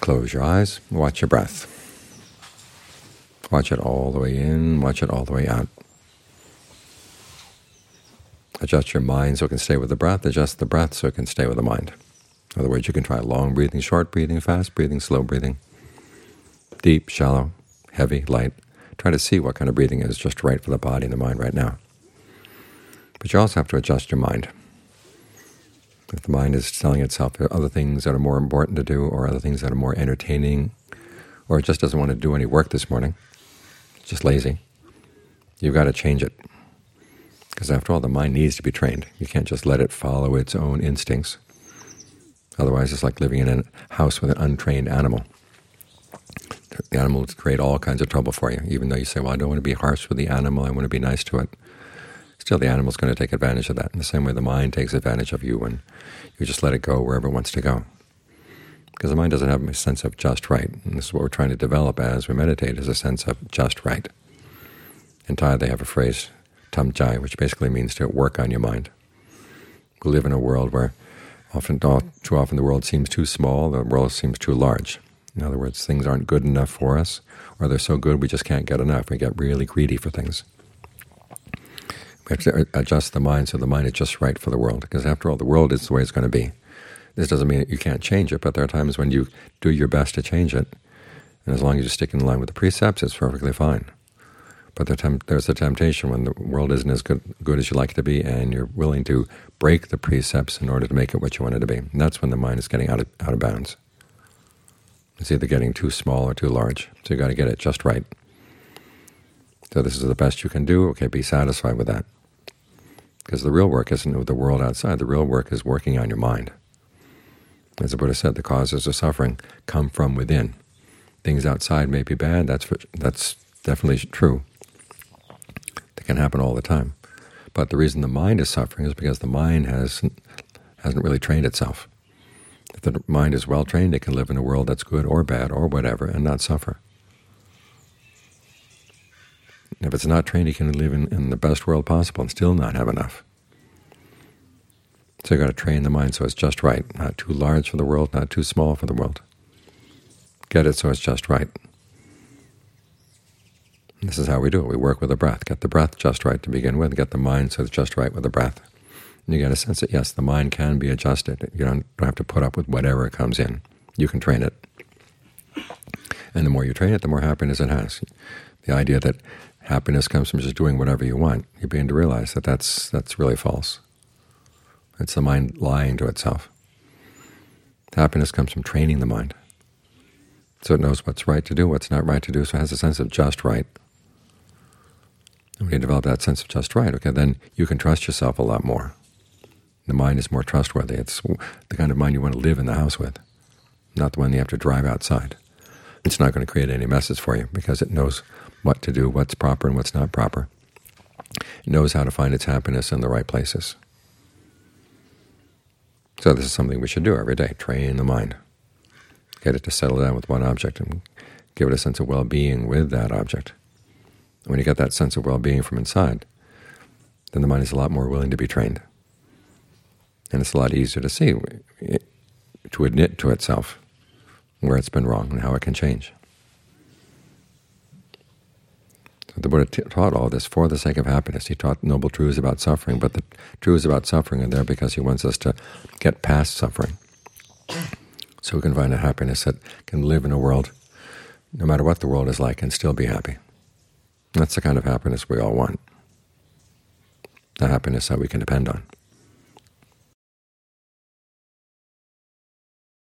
Close your eyes, watch your breath. Watch it all the way in, watch it all the way out. Adjust your mind so it can stay with the breath, adjust the breath so it can stay with the mind. In other words, you can try long breathing, short breathing, fast breathing, slow breathing, deep, shallow, heavy, light. Try to see what kind of breathing is just right for the body and the mind right now. But you also have to adjust your mind. If the mind is telling itself there are other things that are more important to do, or other things that are more entertaining, or it just doesn't want to do any work this morning, it's just lazy, you've got to change it. Because after all, the mind needs to be trained. You can't just let it follow its own instincts. Otherwise, it's like living in a house with an untrained animal. The animal will create all kinds of trouble for you, even though you say, well, I don't want to be harsh with the animal, I want to be nice to it. Still, the animal's going to take advantage of that, in the same way the mind takes advantage of you when you just let it go wherever it wants to go. Because the mind doesn't have a sense of just right, and this is what we're trying to develop as we meditate, is a sense of just right. In Thai, they have a phrase, tam chai, which basically means to work on your mind. We live in a world where too often the world seems too small, the world seems too large. In other words, things aren't good enough for us, or they're so good we just can't get enough. We get really greedy for things. We have to adjust the mind so the mind is just right for the world, because after all, the world is the way it's going to be. This doesn't mean that you can't change it, but there are times when you do your best to change it, and as long as you stick in line with the precepts, it's perfectly fine. But there's a temptation when the world isn't as good as you like it to be, and you're willing to break the precepts in order to make it what you want it to be. And that's when the mind is getting out of bounds. It's either getting too small or too large, so you've got to get it just right. So this is the best you can do. Okay, be satisfied with that. Because the real work isn't with the world outside. The real work is working on your mind. As the Buddha said, the causes of suffering come from within. Things outside may be bad. That's definitely true. They can happen all the time. But the reason the mind is suffering is because the mind hasn't really trained itself. If the mind is well trained, it can live in a world that's good or bad or whatever and not suffer. If it's not trained, it can live in the best world possible and still not have enough. So you've got to train the mind so it's just right, not too large for the world, not too small for the world. Get it so it's just right. And this is how we do it. We work with the breath. Get the breath just right to begin with, get the mind so it's just right with the breath. And you get a sense that, yes, the mind can be adjusted. You don't have to put up with whatever comes in. You can train it. And the more you train it, the more happiness it has. The idea that happiness comes from just doing whatever you want, you begin to realize that that's really false. It's the mind lying to itself. Happiness comes from training the mind, so it knows what's right to do, what's not right to do, so it has a sense of just right. And when you develop that sense of just right, okay, then you can trust yourself a lot more. The mind is more trustworthy. It's the kind of mind you want to live in the house with, not the one you have to drive outside. It's not going to create any messes for you because it knows what to do, what's proper and what's not proper. It knows how to find its happiness in the right places. So this is something we should do every day, train the mind. Get it to settle down with one object and give it a sense of well-being with that object. And when you get that sense of well-being from inside, then the mind is a lot more willing to be trained. And it's a lot easier to see, to admit to itself where it's been wrong and how it can change. So the Buddha taught all this for the sake of happiness. He taught noble truths about suffering, but the truths about suffering are there because he wants us to get past suffering, so we can find a happiness that can live in a world, no matter what the world is like, and still be happy. That's the kind of happiness we all want, the happiness that we can depend on.